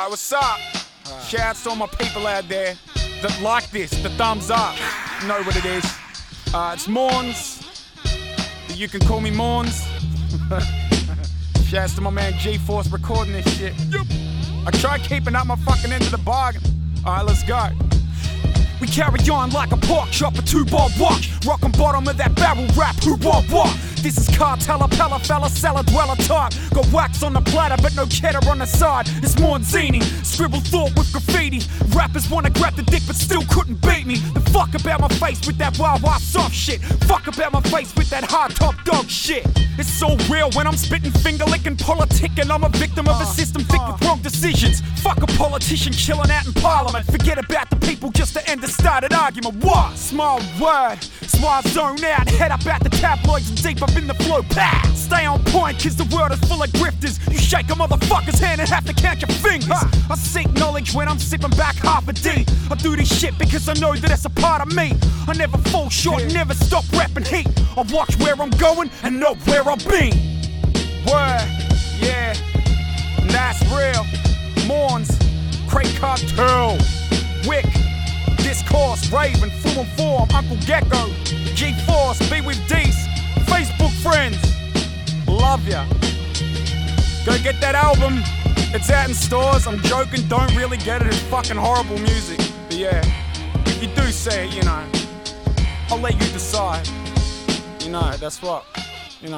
What's up? Shouts to all my people out there that like this, the thumbs up. You know what it is. It's Morns. You can call me Morns. Shouts to my man G-Force recording this shit. Yep. I try keeping up my fucking end of the bargain. Alright, let's go. We carry on like a pork chop, a two-bar watch. Rockin' bottom of that barrel rap, who what? This is cartel, pella fella, cellar dweller talk. Got wax on the platter, but no cheddar on the side. It's Morzini, scribble thought with graffiti. Rappers wanna grab the dick, but still couldn't beat me. The fuck about my face with that wild soft shit. Fuck about my face with that hard top dog shit. It's so real when I'm spitting, finger licking, politicking. I'm a victim of a system thick with wrong decisions. Fuck a politician chilling out in parliament. Forget about the people just to end a started argument. What? Small word. That's why I zone out. Head up at the tabloids and deep up in the flow. Pow! Stay on point, cause the world is full of grifters. You shake a motherfucker's hand and have to count your fingers. I seek knowledge when I'm sipping back half a D. I do this shit because I know that it's a part of me. I never fall short, never stop rapping heat. I watch where I'm going and know where I've been. Word, yeah, and that's real. Morns, Crate Cartel, Wick, Discourse, Raven, Fluent Form, Uncle Gecko, G-Force, Be With Deez, Facebook friends, love ya. Go get that album, it's out in stores. I'm joking, don't really get it, it's fucking horrible music. But yeah, if you do say it, you know, I'll let you decide. You know, that's what.